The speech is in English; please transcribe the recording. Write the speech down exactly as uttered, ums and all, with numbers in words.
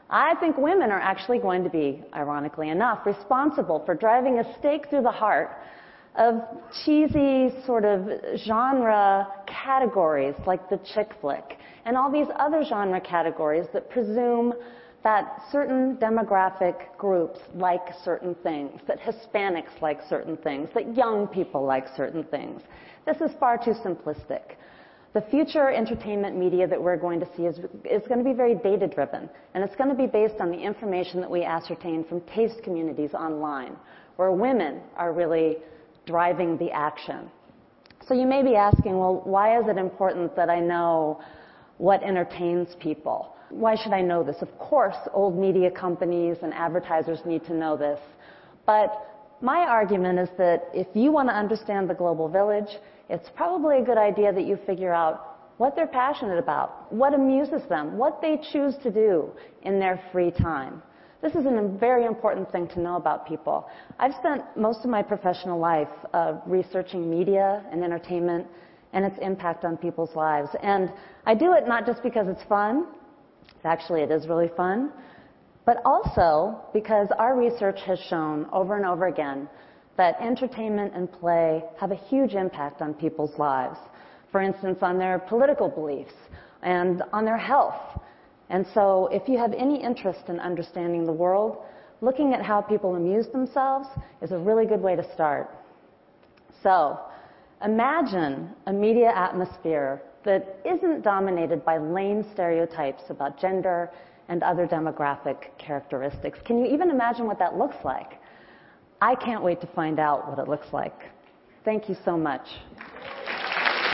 I think women are actually going to be, ironically enough, responsible for driving a stake through the heart of cheesy sort of genre categories like the chick flick and all these other genre categories that presume that certain demographic groups like certain things, that Hispanics like certain things, that young people like certain things. This is far too simplistic. The future entertainment media that we're going to see is, is going to be very data-driven, and it's going to be based on the information that we ascertain from taste communities online, where women are really driving the action. So you may be asking, well, why is it important that I know what entertains people? Why should I know this? Of course, old media companies and advertisers need to know this. But my argument is that if you want to understand the global village, it's probably a good idea that you figure out what they're passionate about, what amuses them, what they choose to do in their free time. This is a very important thing to know about people. I've spent most of my professional life uh, researching media and entertainment and its impact on people's lives. And I do it not just because it's fun. Actually, it is really fun. But also because our research has shown over and over again that entertainment and play have a huge impact on people's lives. For instance, on their political beliefs and on their health. And so if you have any interest in understanding the world, looking at how people amuse themselves is a really good way to start. So imagine a media atmosphere that isn't dominated by lame stereotypes about gender and other demographic characteristics. Can you even imagine what that looks like? I can't wait to find out what it looks like. Thank you so much.